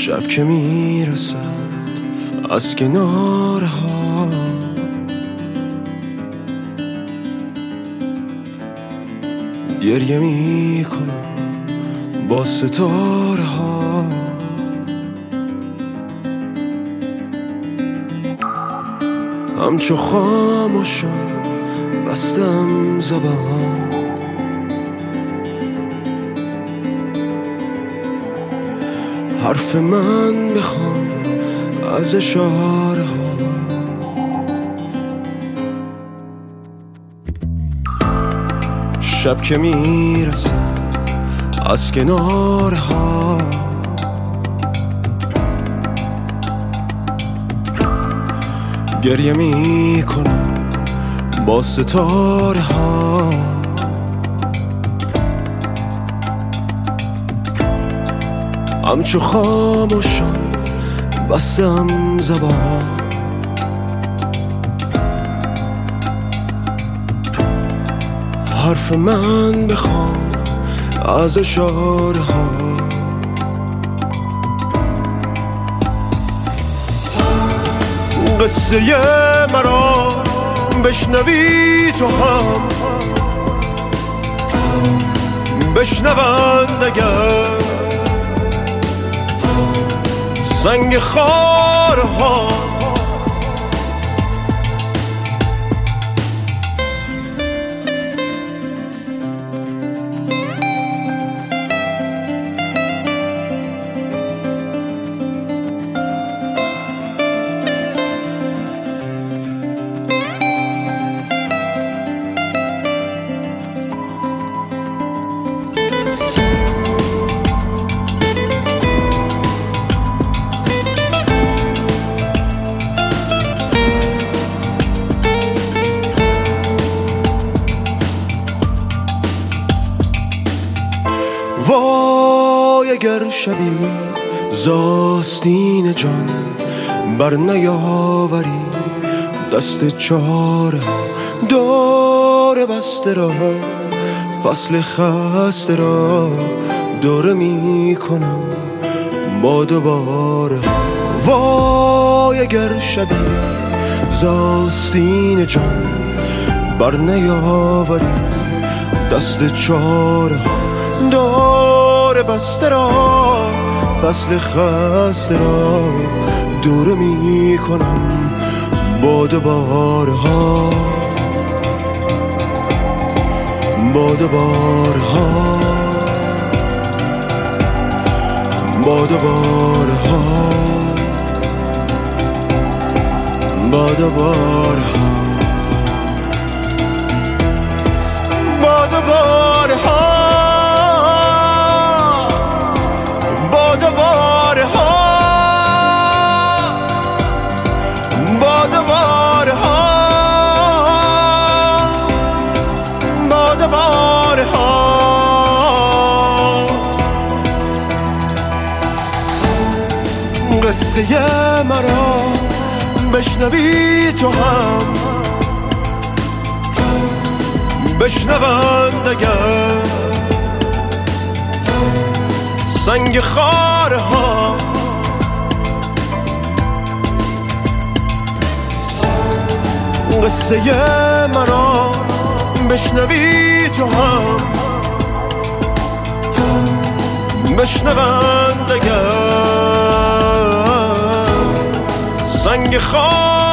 شب که میرسد از کناره ها، گریه میکنم با ستاره ها. همچو خاموشم بستم زبان، حرف من بخوام از اشاره ها. شب که میرسد از کناره ها، گریه میکنم با ستاره ها. همچو خاموشم بستم زبان، حرف من بخوام از اشاره ها. قصه مرا بشنوی تو هم، بشنوند اگر سنگ خارها. وای اگر شبی زاستین جان بر نیاوری، دست چاره دور بسته را، فصل خسته را دوره می کنم با دوباره. وای اگر شبی زاستین جان بر نیاوری، دست چاره دور بسته را، فصل خسته را دوره می کنم با دوباره ها، با دوباره ها، با دوباره ها، با دوباره ها، با دوباره ها، با دوباره ها، با دوباره ها، با دوباره ها. قصه مرا بشنوی تو هم، بشنوند اگر سنگ خاره ها. قصه مرا بشنوی تو هم، بشنوند اگر سنگ خاره